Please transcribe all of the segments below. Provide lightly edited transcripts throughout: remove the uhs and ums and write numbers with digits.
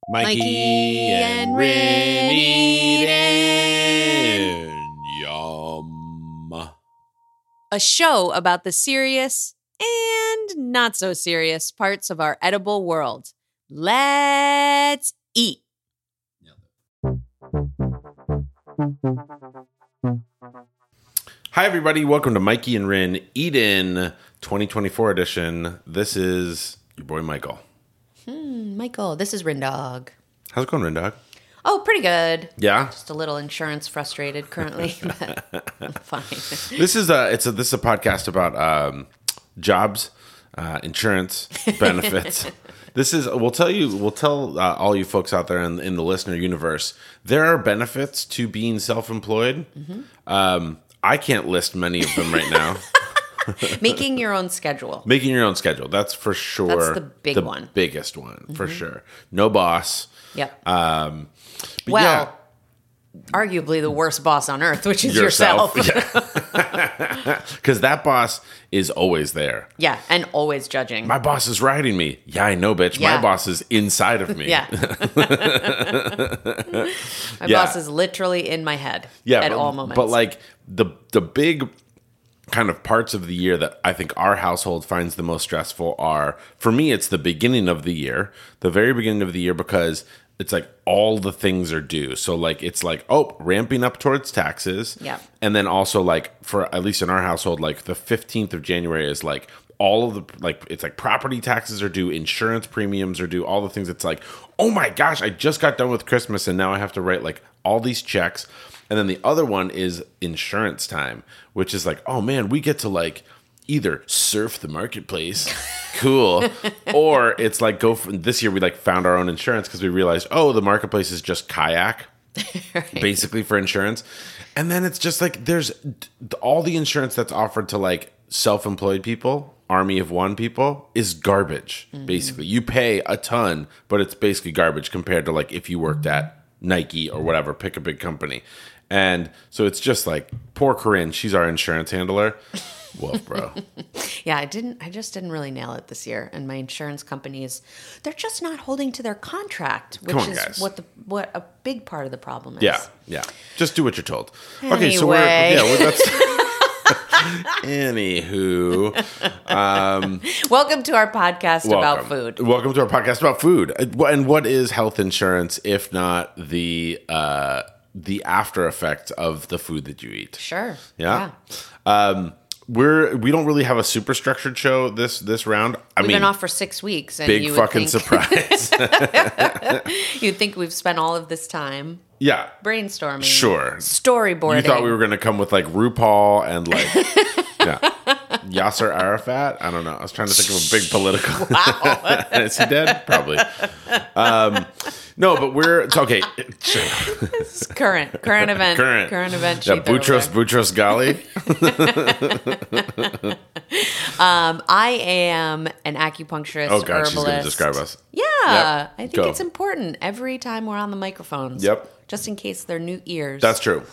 Mikey and Rin eating yum. A show about the serious and not so serious parts of our edible world. Let's eat. Hi, everybody. Welcome to Mikey and Rin Eatin' 2024 edition. This is your boy, Michael. Michael, this is Rindog. How's it going, Rindog? Oh, pretty good. Yeah? Just a little insurance frustrated currently, but I'm fine. This is a podcast about jobs, insurance, benefits. We'll tell all you folks out there in the listener universe, there are benefits to being self-employed. Mm-hmm. I can't list many of them right now. Making your own schedule. Making your own schedule. That's for sure. That's the biggest one, for sure. No boss. Yep. But arguably the worst boss on earth, which is yourself. Yeah. Because that boss is always there. Yeah, and always judging. My boss is riding me. Yeah, I know, bitch. Yeah. My boss is inside of me. Yeah. My boss is literally in my head at all moments. But like the big kind of parts of the year that I think our household finds the most stressful are, for me, it's the beginning of the year, the very beginning of the year, because it's like all the things are due. So like, it's like, ramping up towards taxes. Yeah. And then also like, for at least in our household, like the 15th of January is like all of the, like, it's like property taxes are due, insurance premiums are due, all the things. It's like, oh my gosh, I just got done with Christmas and now I have to write like all these checks. And then the other one is insurance time, which is like, oh man, we get to like either surf the marketplace, cool, or it's like this year we like found our own insurance because we realized, the marketplace is just kayak, right, basically for insurance. And then it's just like there's all the insurance that's offered to like self-employed people, army of one people, is garbage. Mm-hmm. Basically, you pay a ton, but it's basically garbage compared to like if you worked at Nike or whatever, pick a big company. And so it's just like, poor Corinne, she's our insurance handler. Woof, bro. Yeah, I just didn't really nail it this year. And my insurance companies, they're just not holding to their contract, which is guys. what a big part of the problem is. Yeah. Just do what you're told. Anyway. Okay, so that's anywho. Welcome to our podcast about food. Welcome to our podcast about food. And what is health insurance if not the after effect of the food that you eat? Sure. Yeah. We don't really have a super structured show this round. We've been off for 6 weeks. And big fucking surprise. You'd think we've spent all of this time brainstorming. Sure. Storyboarding. You thought we were going to come with like RuPaul and like Yasser Arafat? I don't know. I was trying to think of a big political. Wow. Is he dead? Probably. No, but it's okay. It's current event. Current event. Yeah, Boutros Ghali. I am an acupuncturist, oh, God, herbalist. she's going to describe us. Yeah, yep. I think it's important every time we're on the microphones. Yep. Just in case they're new ears. That's true.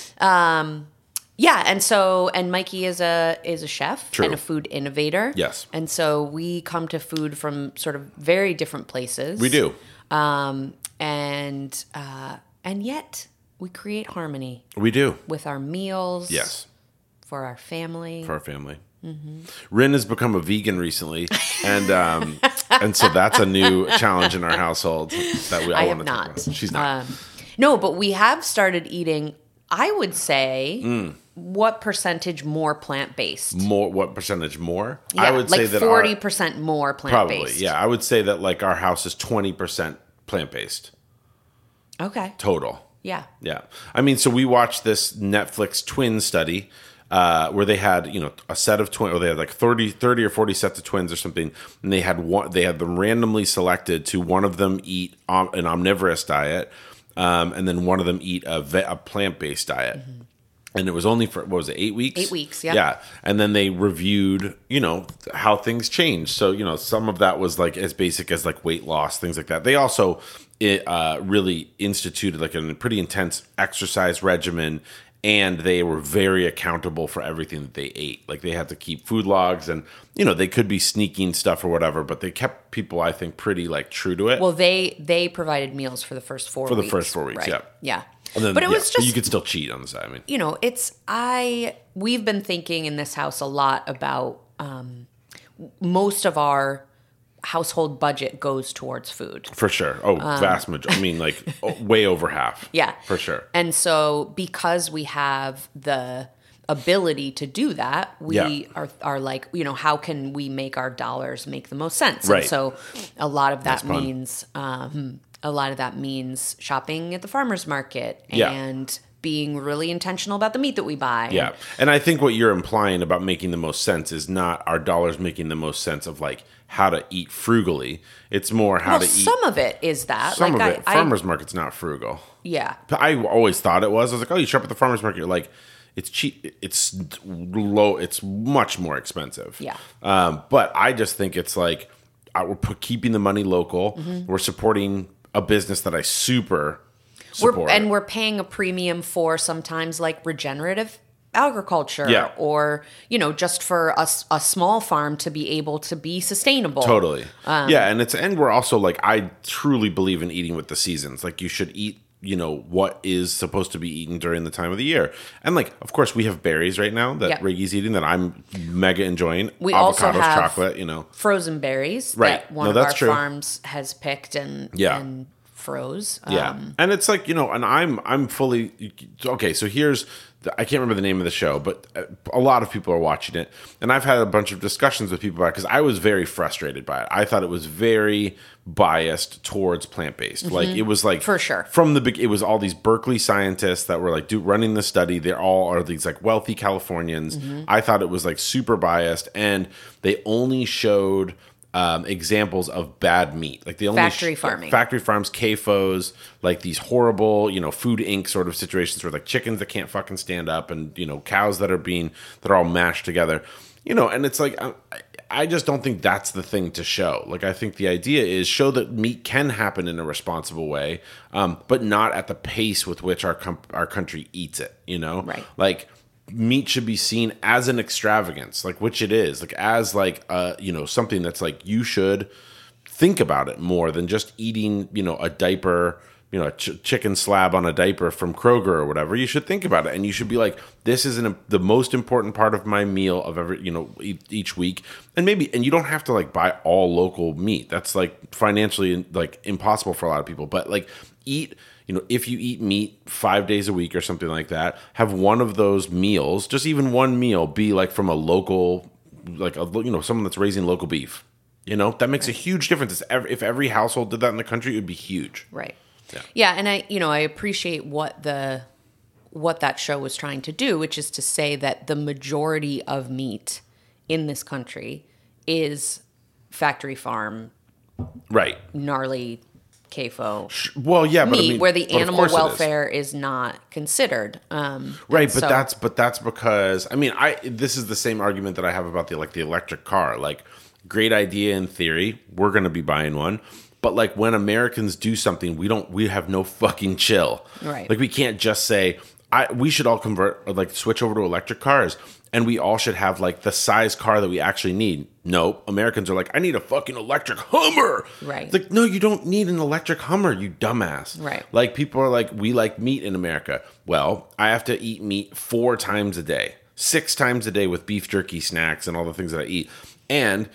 Yeah, and Mikey is a chef. True. And a food innovator. Yes. And so we come to food from sort of very different places. We do. And yet we create harmony. We do. With our meals. Yes. For our family. Mm-hmm. Rin has become a vegan recently, and so that's a new challenge in our household that we all want to talk about. She's not. No, but we have started eating, I would say, what percentage more plant-based? What percentage more? Yeah, I would like say that 40% more plant-based. Probably, yeah. I would say that like our house is 20% plant-based. Okay. Total. Yeah. Yeah. I mean, so we watched this Netflix twin study where they had, a set of twins, or they had like 30 or 40 sets of twins or something, and they had them randomly selected to one of them eat an omnivorous diet, and then one of them eat a plant-based diet. Mm-hmm. And it was only for, 8 weeks? 8 weeks, yeah. Yeah. And then they reviewed, how things changed. So, some of that was like as basic as like weight loss, things like that. They also really instituted like a pretty intense exercise regimen and they were very accountable for everything that they ate. Like they had to keep food logs, and they could be sneaking stuff or whatever, but they kept people, I think, pretty like true to it. Well, they provided meals for the first 4 weeks. For the first 4 weeks, right? yeah. Yeah. And then, but it was just, you could still cheat on the side. I mean, we've been thinking in this house a lot about most of our household budget goes towards food. For sure. Oh, vast majority. I mean, like way over half. Yeah. For sure. And so because we have the ability to do that, we are like, how can we make our dollars make the most sense? Right. And so a lot of that means shopping at the farmer's market and being really intentional about the meat that we buy. Yeah. And I think what you're implying about making the most sense is not our dollars making the most sense of like how to eat frugally. It's more how to eat. Some of it is that. Some of it. Farmer's market's not frugal. Yeah. I always thought it was. I was like, oh, you shop at the farmer's market. You're like, it's cheap. It's low. It's much more expensive. Yeah. But I just think it's like we're keeping the money local. Mm-hmm. We're supporting a business that I super support. We're paying a premium for sometimes like regenerative agriculture or, just for a small farm to be able to be sustainable. Totally. And we're also like, I truly believe in eating with the seasons. Like you should eat, what is supposed to be eaten during the time of the year. And like, of course we have berries right now that Riggy's eating that I'm mega enjoying. We Avocados, also have chocolate, frozen berries that one of our farms has picked and froze. And it's like, and I'm fully, okay, so here's, I can't remember the name of the show, but a lot of people are watching it. And I've had a bunch of discussions with people about it because I was very frustrated by it. I thought it was very biased towards plant-based. Mm-hmm. Like it was like, for sure, from the beginning, it was all these Berkeley scientists that were like running the study. They all are these like wealthy Californians. Mm-hmm. I thought it was like super biased, and they only showed examples of bad meat, like the only factory farming, factory farms, CAFOs, like these horrible, Food Inc. sort of situations where like chickens that can't fucking stand up, and cows that are all mashed together, and it's like I just don't think that's the thing to show. Like I think the idea is show that meat can happen in a responsible way, but not at the pace with which our country eats it. Right? Like meat should be seen as an extravagance, like which it is, like as like something that's like you should think about it more than just eating a diaper, a chicken slab on a diaper from Kroger or whatever. You should think about it, and you should be like, this is the most important part of my meal of every each week. And you don't have to like buy all local meat. That's like financially like impossible for a lot of people. But like eat. If you eat meat 5 days a week or something like that, have one of those meals, just even one meal, be like from a local, like someone that's raising local beef. That makes a huge difference. If every household did that in the country, it would be huge. Right. Yeah, and I appreciate what that show was trying to do, which is to say that the majority of meat in this country is factory farm, right? Gnarly CAFO. Well, yeah, but meat, where the animal welfare is not considered. Right, but that's because this is the same argument that I have about the electric car. Like, great idea in theory, we're going to be buying one. But like when Americans do something, we have no fucking chill. Right. Like we can't just say we should all switch over to electric cars, and we all should have like the size car that we actually need. Nope. Americans are like, I need a fucking electric Hummer. Right. It's like, no, you don't need an electric Hummer, you dumbass. Right. Like people are like, we like meat in America. Well, I have to eat meat 4 times a day, 6 times a day with beef jerky snacks and all the things that I eat. And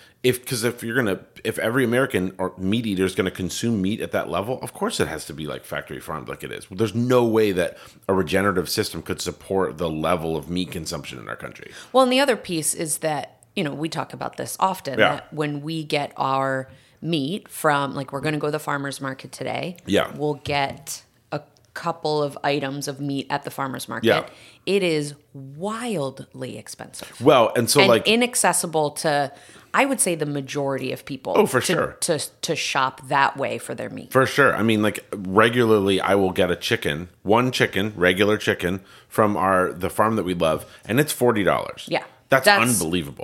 if every American or meat eater is going to consume meat at that level, of course it has to be like factory farmed like it is. There's no way that a regenerative system could support the level of meat consumption in our country. Well, and the other piece is that, we talk about this often, that when we get our meat from, like, we're going to go to the farmer's market today. Yeah. We'll get a couple of items of meat at the farmer's market. Yeah. It is wildly expensive. Well, and inaccessible to, I would say, the majority of people. Oh, for sure. To shop that way for their meat. For sure. Regularly I will get one regular chicken from the farm that we love, and it's $40. Yeah. That's unbelievable.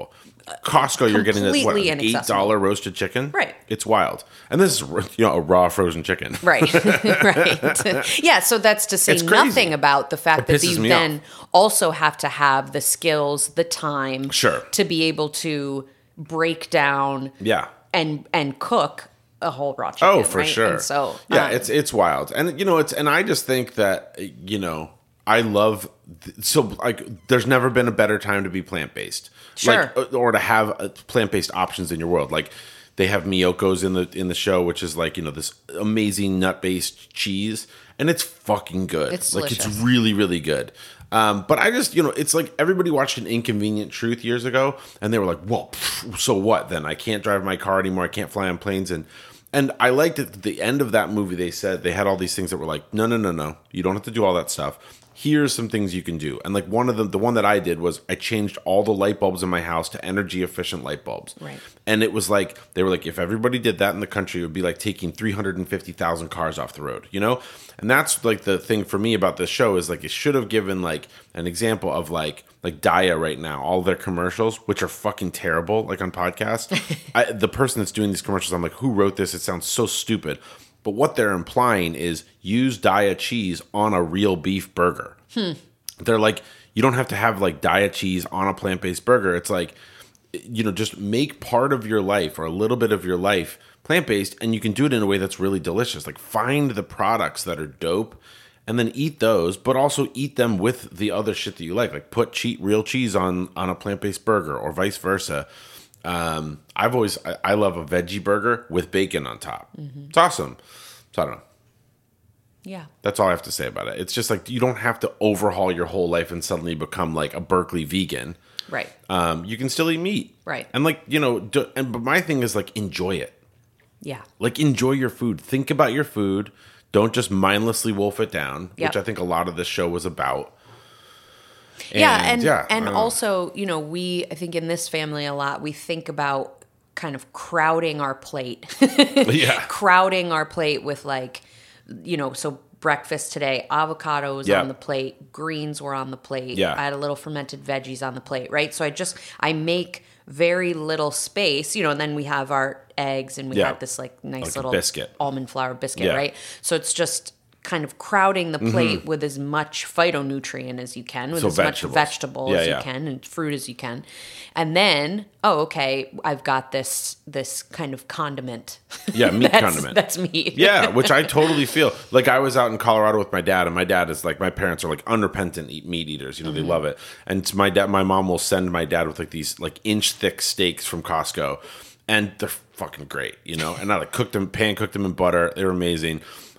Costco, you're getting what, completely an inaccessible. $8 roasted chicken. Right. It's wild, and this is a raw frozen chicken. Right. Right. Yeah. So that's to say It's crazy. nothing about the fact that pisses you me then also have to have the skills, the time Sure. to be able to break down Yeah. and cook a whole raw chicken. Oh, for right? sure. And so yeah, it's wild, and and I just think that I love so like there's never been a better time to be plant based, Sure. like, or to have plant based options in your world. Like they have Miyoko's in the show, which is like this amazing nut based cheese, and it's fucking good. It's like delicious. it's really really good. But I just, it's like everybody watched An Inconvenient Truth years ago, and they were like, well, so what then? I can't drive my car anymore. I can't fly on planes. And I liked it. At the end of that movie, they said they had all these things that were like, no. You don't have to do all that stuff. Here's some things you can do. And like one of them, the one that I did was I changed all the light bulbs in my house to energy efficient light bulbs. Right. And it was like, they were like, if everybody did that in the country, it would be like taking 350,000 cars off the road, And that's like the thing for me about this show is like, it should have given like an example of like Daya right now, all their commercials, which are fucking terrible, like on podcasts. The person that's doing these commercials, I'm like, who wrote this? It sounds so stupid. But what they're implying is use Daya cheese on a real beef burger. They're like, you don't have to have like Daya cheese on a plant-based burger. It's like, just make part of your life or a little bit of your life plant-based, and you can do it in a way that's really delicious. Like find the products that are dope and then eat those, but also eat them with the other shit that you like. Like put real cheese on a plant-based burger or vice versa. I love a veggie burger with bacon on top. Mm-hmm. It's awesome. So I don't know. Yeah. That's all I have to say about it. It's just like you don't have to overhaul your whole life and suddenly become like a Berkeley vegan. Right. You can still eat meat. Right. And like, but my thing is like enjoy it. Yeah. Like enjoy your food. Think about your food. Don't just mindlessly wolf it down, which I think a lot of this show was about. And also, I think in this family a lot, we think about kind of crowding our plate. Yeah. Crowding our plate with like, so breakfast today, avocados on the plate, greens were on the plate. Yeah. I had a little fermented veggies on the plate, right? So I make very little space, and then we have our eggs and we have this like nice like little biscuit. Almond flour biscuit, right? So it's just kind of crowding the plate with as much phytonutrient as you can, with as much vegetable as you can, and fruit as you can. And then, I've got this kind of condiment. Yeah, meat condiment. That's meat. Yeah, which I totally feel. Like I was out in Colorado with my dad, and my dad is like, my parents are like unrepentant meat eaters. They love it. And my mom will send my dad with like these like inch thick steaks from Costco, and they're fucking great, And I like pan cooked them in butter. They were amazing.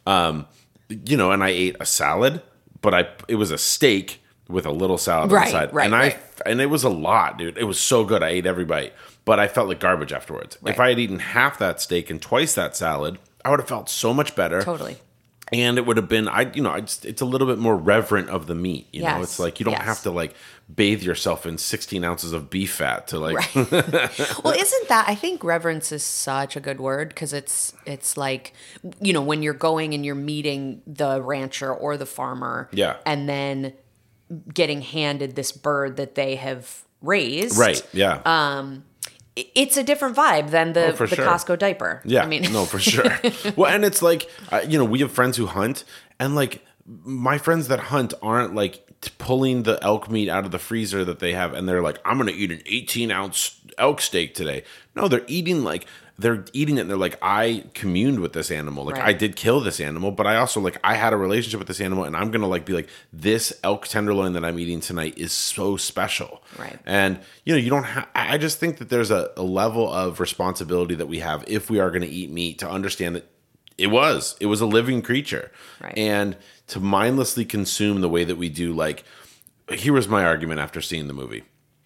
And I ate a salad, but it was a steak with a little salad on the side. And it was a lot, dude. It was so good. I ate every bite, but I felt like garbage afterwards. Right. If I had eaten half that steak and twice that salad, I would have felt so much better. Totally. And it would have been, it's a little bit more reverent of the meat. Yes. It's like you don't have to like bathe yourself in 16 ounces of beef fat to like. Right. Well, isn't that? I think reverence is such a good word because it's like when you're going and you're meeting the rancher or the farmer. Yeah. And then getting handed this bird that they have raised. Right. Yeah. It's a different vibe than the sure. Costco diaper. Yeah, I mean, no, for sure. Well, and it's like, we have friends who hunt, and like my friends that hunt aren't like pulling the elk meat out of the freezer that they have, and they're like, I'm going to eat an 18-ounce elk steak today. No, they're eating it, and they're like, I communed with this animal. Like, I did kill this animal, but I also, like, I had a relationship with this animal, and I'm going to, like, be like, this elk tenderloin that I'm eating tonight is so special. Right. And, you don't have, I just think that there's a level of responsibility that we have if we are going to eat meat to understand that it was a living creature. Right. And to mindlessly consume the way that we do, like, here was my argument after seeing the movie.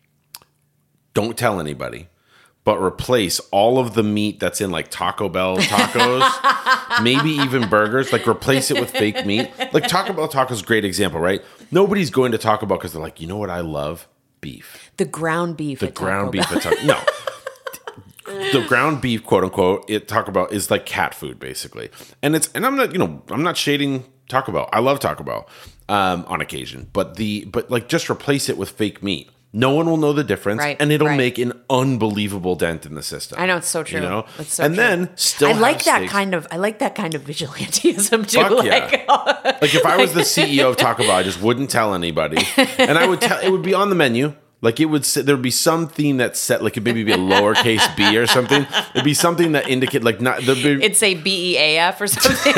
Don't tell anybody. But replace all of the meat that's in like Taco Bell tacos, maybe even burgers. Like replace it with fake meat. Like Taco Bell tacos is a great example, right? Nobody's going to Taco Bell because they're like, you know what I love? Beef. The ground beef. The ground beef at Taco Bell. No. The ground beef, quote unquote, Taco Bell is like cat food, basically. And I'm not, I'm not shading Taco Bell. I love Taco Bell on occasion, but like just replace it with fake meat. No one will know the difference, Right, and it'll right. make an unbelievable dent in the system. I know, it's so true. You know, It's so and true. then still I like have that stakes. kind of vigilantism too. Fuck yeah. Like, Like if I was the CEO of Taco Bell, I just wouldn't tell anybody, and I would tell. It would be on the menu. Like it would. There would be some theme that set. Like it maybe be a lowercase b or something. It'd be something that indicate like not the big it'd say BEAF or something.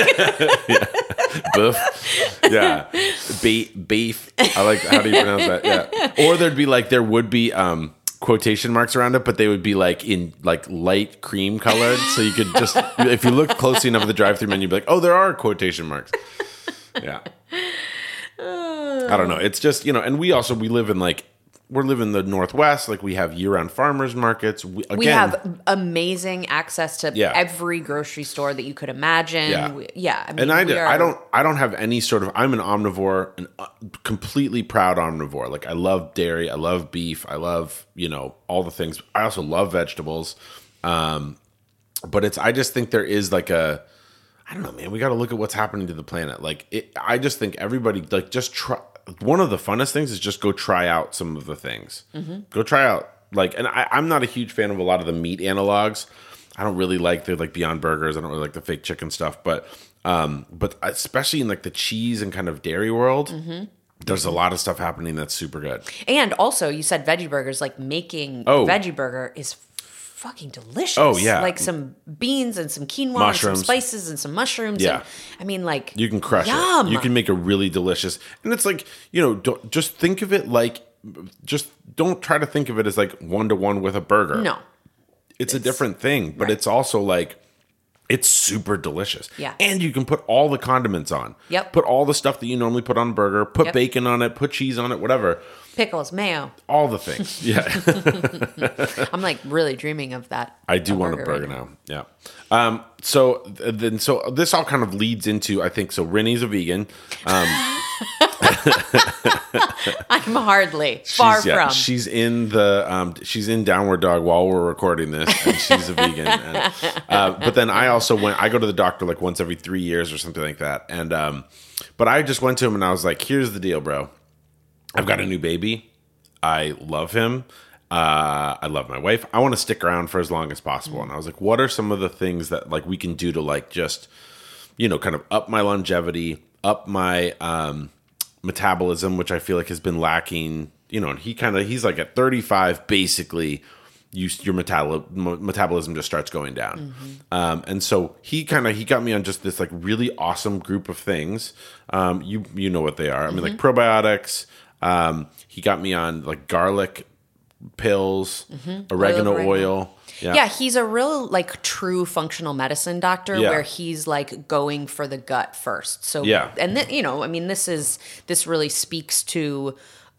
Boof. Yeah. Beef. I like, how do you pronounce that? Yeah. Or there'd be like, there would be quotation marks around it, but they would be like in like light cream colored. So you could just, if you look closely enough at the drive-thru menu, you'd be like, oh, there are quotation marks. Yeah. I don't know. It's just, and we live in like, we're living in the Northwest. Like we have year-round farmers markets. We have amazing access to Yeah. every grocery store that you could imagine. Yeah. I mean, And I don't have any sort of. I'm an omnivore, an completely proud omnivore. Like I love dairy, I love beef, I love all the things. I also love vegetables, but I just think there is like I don't know, man. We got to look at what's happening to the planet. Like I just think everybody like just try. One of the funnest things is just go try out some of the things. Go try out and I'm not a huge fan of a lot of the meat analogs. I don't really like the Beyond Burgers. I don't really like the fake chicken stuff, but especially in like the cheese and kind of dairy world, there's a lot of stuff happening that's super good. And also, you said veggie burgers. Like making veggie burger is fucking delicious. Oh, yeah. Like some beans and some quinoa Mushrooms. and some spices and some mushrooms. Yeah. And, I mean, like You can crush yum. it. You can make a really delicious, and it's like don't just think of it like, just don't try to think of it as like 1-to-1 with a burger. No. It's a different thing, but right. it's also like, it's super delicious. Yeah. And you can put all the condiments on. Yep. Put all the stuff that you normally put on a burger, put Yep. bacon on it, put cheese on it, whatever. Pickles, mayo. All the things. Yeah. I'm like really dreaming of that. I do want a burger now. Yeah. So this all kind of leads into, I think, so Rennie's a vegan. I'm hardly far from. She's in she's in Downward Dog while we're recording this, and she's a vegan. And, but then I also I go to the doctor like once every 3 years or something like that. And but I just went to him and I was like, here's the deal, bro. I've got a new baby. I love him. I love my wife. I want to stick around for as long as possible. And I was like, what are some of the things that like we can do to like just, kind of up my longevity, up my metabolism, which I feel like has been lacking, and he's like at 35, basically your metabolism just starts going down. And so he got me on just this like really awesome group of things. You know what they are. I mean, like probiotics. He got me on like garlic pills, oregano oil. Yeah, he's a real like true functional medicine doctor Yeah. where he's like going for the gut first. So Yeah. and I mean this really speaks to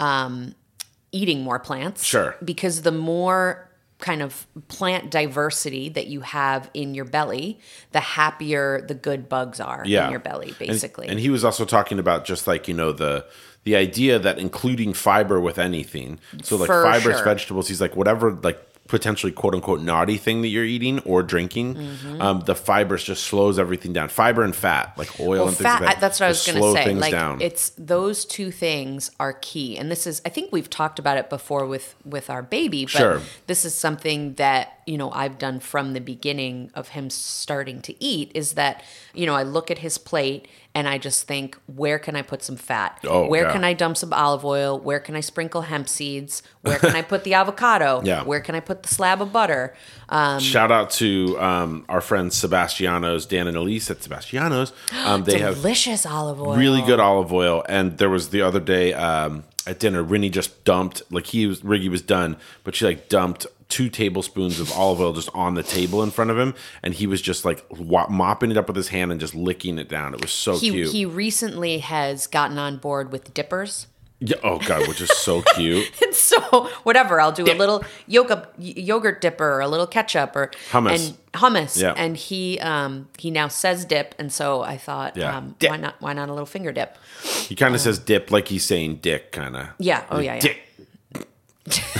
eating more plants. Sure. Because the more kind of plant diversity that you have in your belly, the happier the good bugs are in your belly, basically. And he was also talking about just like, the idea that including fiber with anything, so like For fibrous sure. vegetables, he's like whatever like potentially quote unquote naughty thing that you're eating or drinking, the fibers just slows everything down. Fiber and fat, like oil and things like that. That's what I was just going slow to say. things Like down. it's those two things are key, and this is I think we've talked about it before with our baby, but Sure. this is something that I've done from the beginning of him starting to eat. Is that I look at his plate and I just think, where can I put some fat? Oh, where God. can I dump some olive oil? Where can I sprinkle hemp seeds? Where can I put the avocado? Yeah. Where can I put the slab of butter? Shout out to our friends Sebastiano's, Dan and Elise at Sebastiano's. They have Delicious olive oil. really good olive oil. And there was the other day at dinner, Rennie just dumped, like Riggy was done, but she like dumped 2 tablespoons of olive oil just on the table in front of him, and he was just like mopping it up with his hand and just licking it down. It was so cute. He recently has gotten on board with dippers. Yeah, oh God, which is so cute. And so whatever, I'll do a little yogurt dipper or a little ketchup or Hummus. And hummus. Yeah. And he now says dip, and so I thought, Yeah. Dip. why not a little finger dip? He kind of says dip like he's saying dick, kind of. Yeah. Oh yeah. Dick.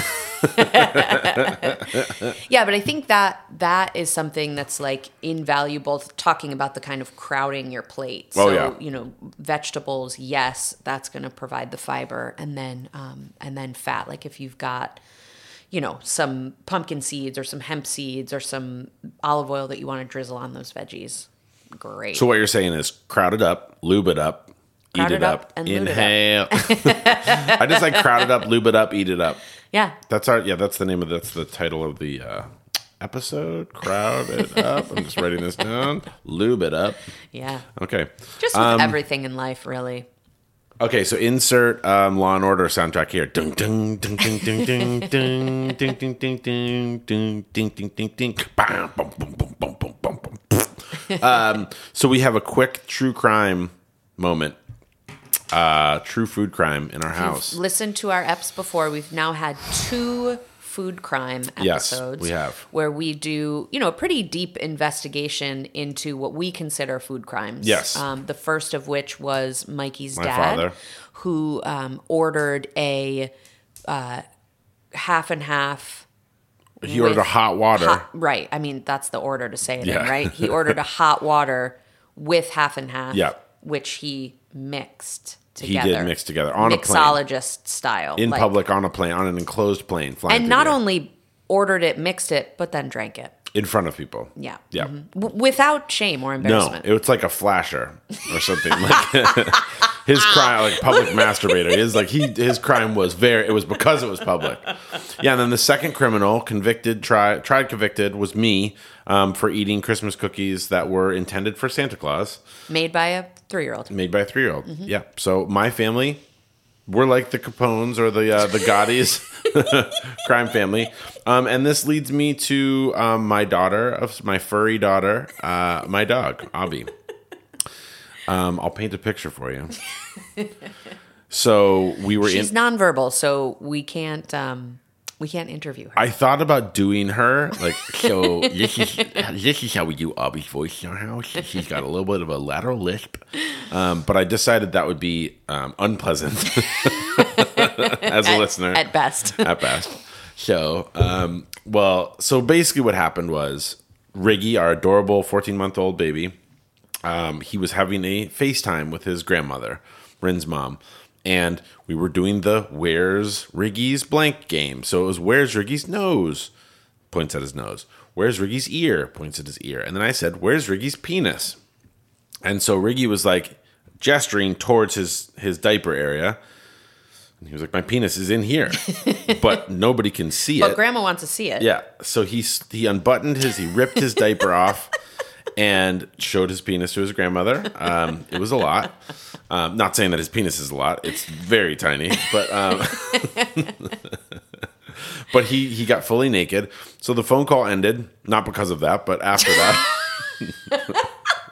Yeah, but I think that is something that's like invaluable, talking about the kind of crowding your plate. So, yeah. Vegetables, yes, that's going to provide the fiber, and then fat. Like if you've got, some pumpkin seeds or some hemp seeds or some olive oil that you want to drizzle on those veggies. Great. So what you're saying is crowd it up, lube it up, Crowd eat it up and lube it up. inhale. I just like crowd it up, lube it up, eat it up. Yeah. That's the title of the episode. Crowd it up. I'm just writing this down. Lube it up. Yeah. Okay. Just with everything in life, really. Okay, so insert Law and Order soundtrack here. Ding ding ding ding ding ding ding ding ding ding ding ding ding ding ding ding. Bam, bum, bum, bum, bum, bum, bum, bum. So we have a quick true crime moment. True food crime in our house. Listen to our eps before. We've now had 2 food crime episodes. Yes, we have. Where we do, a pretty deep investigation into what we consider food crimes. Yes. The first of which was Mikey's My dad, father. who ordered a half and half. He ordered a hot water. Right. I mean, that's the order to say it Yeah. in, right? He ordered a hot water with half and half, Yeah. which he mixed He together. did mix together on a plane. Mixologist style. In public on a plane, on an enclosed plane. Flying And through not the air. only ordered it, mixed it, but then drank it. in front of people. Yeah. Yeah. Without shame or No, embarrassment. it was like a flasher or something. Like his crime, like public masturbator. His crime was it was because it was public. Yeah, and then the second criminal tried convicted was me for eating Christmas cookies that were intended for Santa Claus. Made by a 3-year-old. Made by a 3-year-old. Yeah. So my family, we're like the Capones or the Gottis crime family. And this leads me to my furry daughter, my dog, Avi. I'll paint a picture for you. So She's nonverbal, so we can't interview her. I thought about doing her so. This is how we do Avi's voice in our house. She's got a little bit of a lateral lisp, but I decided that would be unpleasant as a listener At best. At best. So, so basically, what happened was Riggy, our adorable 14-month-old baby, he was having a FaceTime with his grandmother, Rin's mom. And we were doing the Where's Riggy's blank game. So it was Where's Riggy's nose? Points at his nose. Where's Riggy's ear? Points at his ear. And then I said, Where's Riggy's penis? And so Riggy was like gesturing towards his diaper area. And he was like, my penis is in here. But nobody can see it. But Grandma wants to see it. Yeah. So he unbuttoned he ripped his diaper off and showed his penis to his grandmother. It was a lot. Not saying that his penis is a lot. It's very tiny. But but he got fully naked. So the phone call ended. Not because of that, but after that.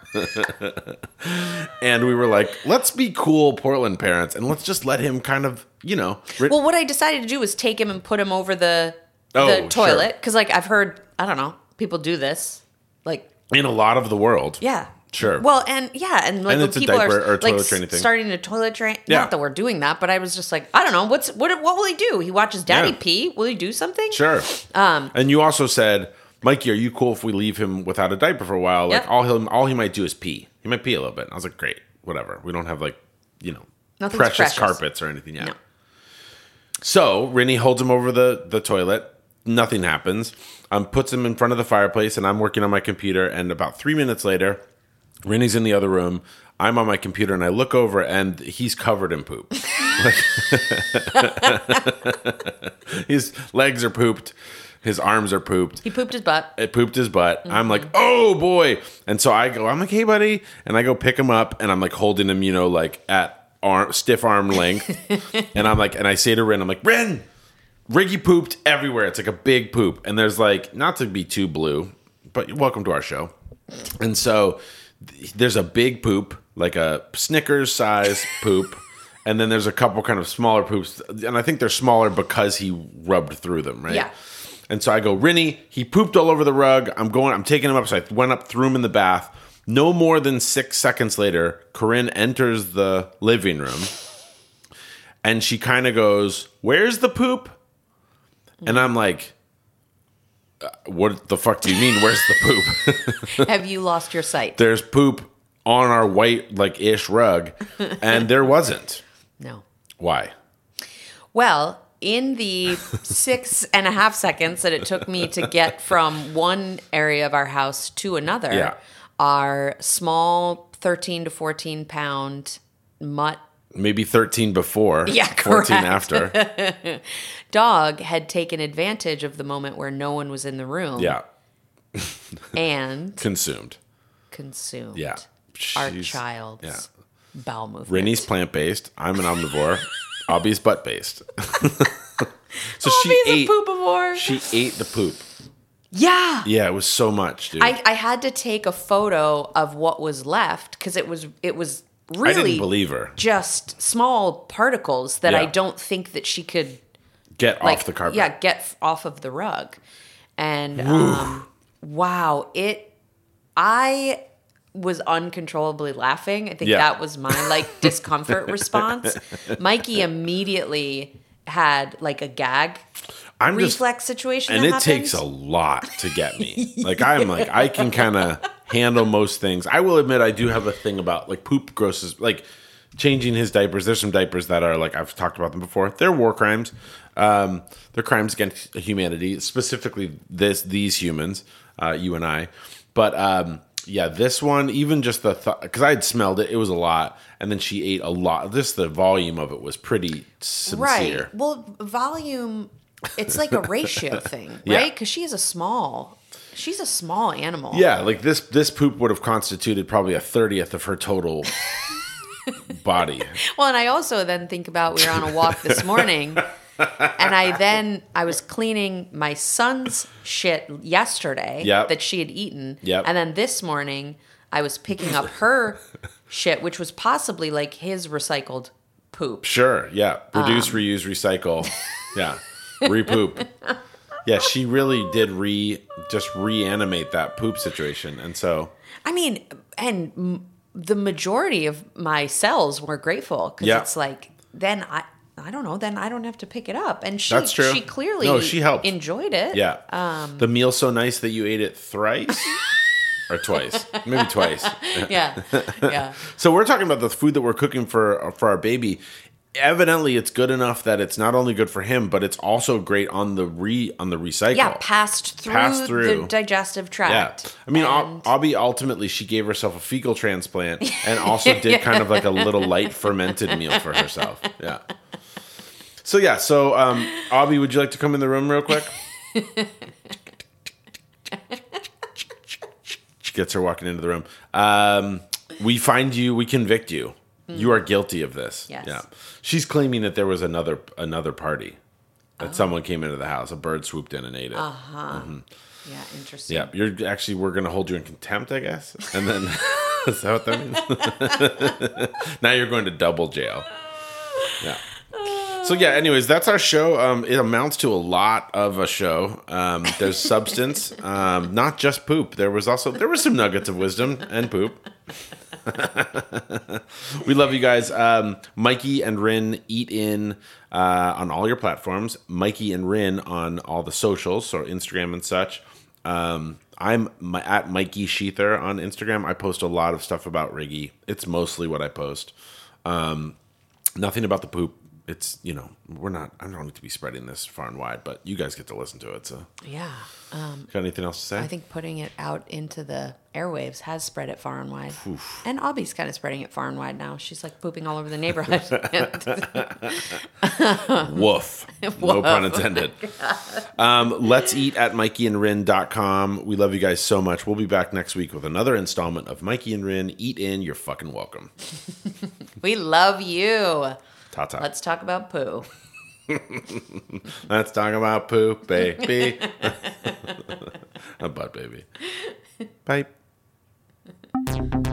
And we were like, let's be cool Portland parents. And let's just let him kind of, Well, what I decided to do was take him and put him over the Oh, toilet. Because, I've heard, I don't know, people do this. in a lot of the world. Yeah. Sure. Well, and when it's a people diaper are or toilet training thing. starting to toilet train. Yeah. Not that we're doing that, but I was just like, I don't know, what will he do? He watches Daddy Yeah. pee. Will he do something? Sure. And you also said, Mikey, are you cool if we leave him without a diaper for a while? Like Yep. all he might do is pee. He might pee a little bit. I was like, great, whatever. We don't have Nothing's precious carpets or anything yet. No. So Rinny holds him over the toilet. Nothing happens. Puts him in front of the fireplace, and I'm working on my computer. And about 3 minutes later, Rinny's in the other room. I'm on my computer, and I look over, and he's covered in poop. His legs are pooped. His arms are pooped. He pooped his butt. It pooped his butt. I'm like, oh boy. And so I'm like, hey buddy. And I go pick him up, and I'm like holding him, at stiff arm length. And I'm like, and I say to Rin, I'm like, Rin, Riggy pooped everywhere. It's like a big poop. And there's not to be too blue, but welcome to our show. And so there's a big poop, like a Snickers size poop. And then there's a couple kind of smaller poops. And I think they're smaller because he rubbed through them, right? Yeah. And so I go, Rinny, he pooped all over the rug. I'm taking him up. So I went up, threw him in the bath. No more than 6 seconds later, Corinne enters the living room. And she kind of goes, where's the poop? And I'm like, what the fuck do you mean? Where's the poop? Have you lost your sight? There's poop on our white, ish rug, and there wasn't. No. Why? Well, in the 6.5 seconds that it took me to get from one area of our house to another, Yeah. our small 13 to 14 pound mutt Maybe 13 before, Yeah, 14 correct. after. dog had taken advantage of the moment where no one was in the room Yeah, and consumed. consumed Yeah. our She's- child's yeah. bowel movement. Rennie's plant-based. I'm an omnivore. Abby's butt-based. So Abby's a poopivore. She ate the poop. Yeah. Yeah, it was so much, dude. I had to take a photo of what was left because it was I really didn't believe her. just small particles that I Yeah. don't think that she could Get like off the carpet. Yeah, get off of the rug. And wow, I was uncontrollably laughing. I think Yeah. that was my discomfort response. Mikey immediately had a gag reflex situation And that it happened. takes a lot to get me. I can kind of handle most things. I will admit I do have a thing about poop grosses, changing his diapers. There's some diapers that are I've talked about them before. They're war crimes. They're crimes against humanity, specifically these humans, you and I. But yeah, this one, even just the thought, because I had smelled it, it was a lot, and then she ate a lot. Just the volume of it was pretty sincere. Right. Well, volume, it's like a ratio thing, Yeah. right? Because she's a small animal. Yeah, this poop would have constituted probably 1/30 of her total body. Well, and I also then think about we were on a walk this morning, and I was cleaning my son's shit yesterday Yep. that she had eaten, Yep. and then this morning I was picking up her shit, which was possibly his recycled poop. Sure, yeah. Produce, reuse, recycle. Yeah. Repoop. Yeah, she really did reanimate that poop situation. And so I mean, and the majority of my cells were grateful because Yeah. it's then I don't know, then I don't have to pick it up. And That's true. she clearly No, she helped. enjoyed it. yeah. The meal so nice that you ate it thrice or twice. Maybe twice. Yeah. Yeah. So we're talking about the food that we're cooking for our baby. Evidently, it's good enough that it's not only good for him, but it's also great on the recycle. Yeah, passed through the digestive Yeah, tract. I mean, And- Abby ultimately she gave herself a fecal transplant and also did kind of a little light fermented meal for herself. Yeah. So yeah, Abby, would you like to come in the room real quick? She gets her walking into the room. We find you. We convict you. You are guilty of this. Yes. Yeah. She's claiming that there was another party. That someone came into the house. A bird swooped in and ate it. Yeah, interesting. Yeah, we're going to hold you in contempt, I guess. And then, is that what that means? Now you're going to double jail. Yeah. So yeah, anyways, that's our show. It amounts to a lot of a show. There's substance, not just poop. There was some nuggets of wisdom and poop. We love you guys. Mikey and Rin Eat In on all your platforms. Mikey and Rin on all the socials, so Instagram and such. I'm at Mikey Sheether on Instagram. I post a lot of stuff about Riggy. It's mostly what I post. Nothing about the poop. It's, I don't need to be spreading this far and wide, but you guys get to listen to it. So, Yeah. got anything else to say? I think putting it out into the airwaves has spread it far and wide. And Abby's kind of spreading it far and wide now. She's pooping all over the neighborhood. Woof. No pun intended. Let's eat at mikeyandrin.com. We love you guys so much. We'll be back next week with another installment of Mikey and Rin. Eat in. You're fucking welcome. We love you. Ta-ta. Let's talk about poo. Let's talk about poop, baby. A butt, baby. Bye.